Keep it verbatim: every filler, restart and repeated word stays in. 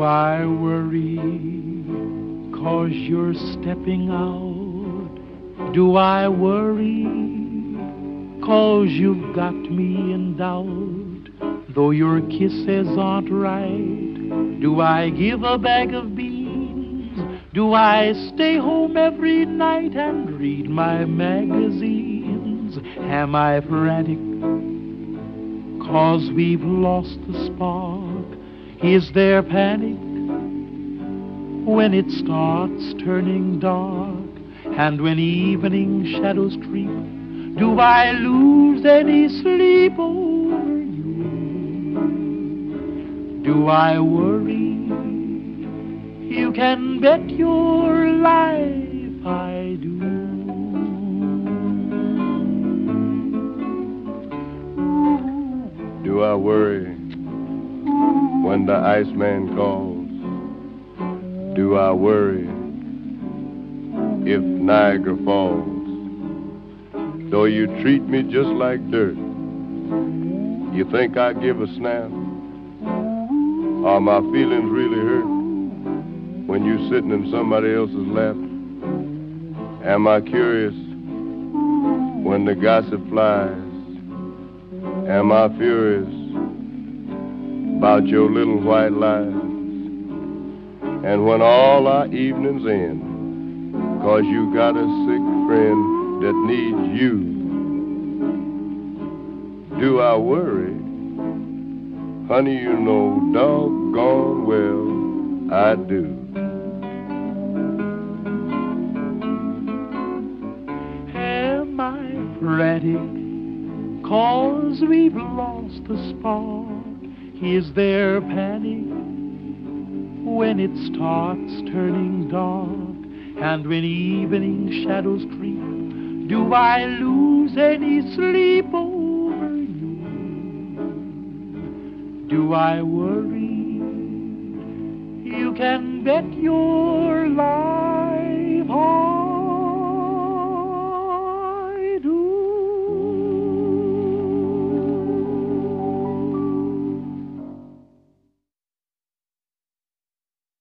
I worry 'cause you're stepping out? Do I worry 'cause you've got me in doubt? Though your kisses aren't right, do I give a bag of beans? Do I stay home every night and read my magazines? Am I frantic 'cause we've lost the spark? Is there panic when it starts turning dark? And when evening shadows creep, do I lose any sleep over you? Do I worry? You can bet your life I do. Do I worry when the Iceman calls? Do I worry if Niagara falls? Though you treat me just like dirt, you think I give a snap? Are my feelings really hurt when you sitting in somebody else's lap? Am I curious when the gossip flies? Am I furious about your little white lies? And when all our evenings end 'cause you got a sick friend that needs you, do I worry? Honey, you know doggone well I do. Am I frantic 'cause we've lost the spark? Is there panic when it starts turning dark? And when evening shadows creep, do I lose any sleep over you? Do I worry? You can bet your life